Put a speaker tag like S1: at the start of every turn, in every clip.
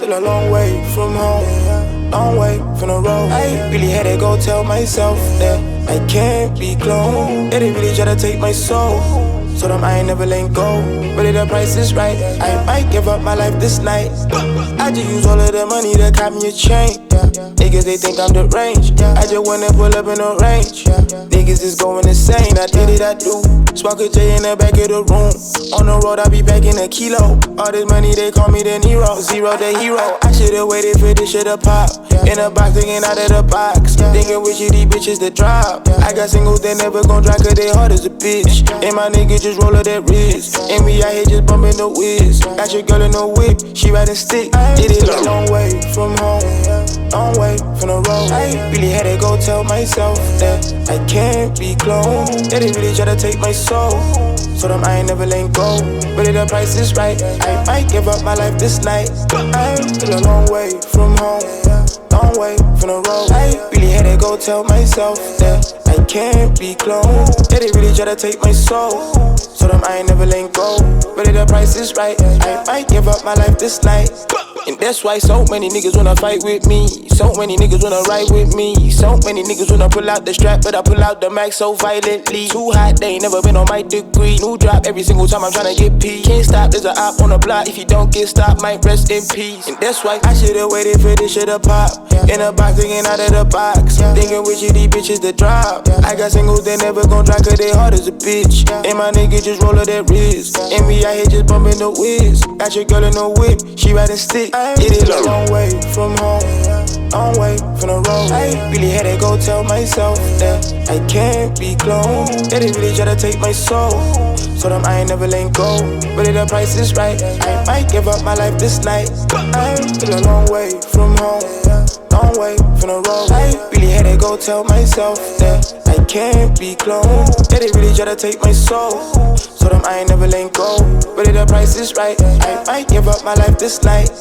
S1: still a long way from home, long way from the road. I really had to go tell myself that I can't be cloned. They really try to take my soul, so them I ain't never let go. But if the price is right, I might give up my life this night. I just use all of the money to cop me a chain. Niggas, they think I'm deranged. I just wanna pull up in the range. Niggas is going insane. I did it, I do. Spark a J in the back of the room. On the road, I be packing a kilo. All this money, they call me the Nero. Zero the hero. I should've waited for this shit to pop. In a box, thinking out of the box. Thinking with you, these bitches to drop. I got singles, they never gon' dry, cause they hard as a bitch. And my nigga just roll up that wrist. And we out here just bumping the whiz. Got your girl in the whip, she riding stick. Did it a long way from home, long way from the road. I really had to go tell myself that I can't be cloned. They really try to take my soul, so them I ain't never let go. But if the price is right, I might give up my life this night. I'm still a long way from home, long way from the road. I really had to go tell myself that I can't be cloned. They really try to take my soul, so them I ain't never let go. But if the price is right, I might give up my life this night. And that's why so many niggas wanna fight with me. So many niggas wanna ride with me. So many niggas wanna pull out the strap, but I pull out the max so violently. Too hot, they ain't never been on my degree. New drop every single time I'm tryna get peed. Can't stop, there's an op on the block. If you don't get stopped, might rest in peace. And that's why I should've waited for this shit to pop. In a box, thinking out of the box. Thinking with you, these bitches to drop. I got singles, they never gon' dry, cause they hard as a bitch. And my nigga just roll up that wrist. And we out here just bumping the whiz. Got your girl in the whip, she riding stick. It is a long way from home, long way from the road. I really had to go tell myself that I can't be cloned. They really try to take my soul, so them I ain't never let go. But if the price is right, I might give up my life this night. I'm still a long way from home, long way from the road. I really had to go tell myself that I can't be cloned. They really try to take my soul, so them I ain't never let go. But if the price is right, I might give up my life this night.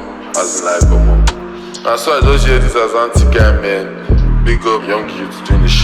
S2: I saw I just hear this as anti-guy, man. Big up young kids doing the